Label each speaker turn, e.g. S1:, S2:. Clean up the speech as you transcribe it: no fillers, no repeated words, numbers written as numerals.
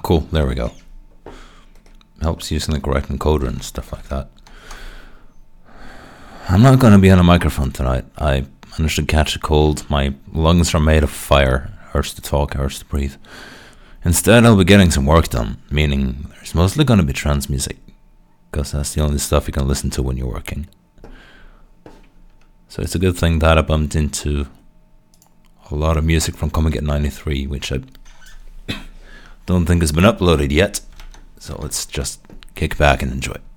S1: cool. There we go. Helps using the correct encoder and stuff like that. I'm not going to be on a microphone tonight. I managed to catch a cold. My lungs are made of fire. Hurts to talk, hurts to breathe. Instead, I'll be getting some work done, meaning there's mostly going to be trance music, because that's the only stuff you can listen to when you're working. So it's a good thing that I bumped into a lot of music from Comic 93, which I don't think has been uploaded yet. So let's just kick back and enjoy.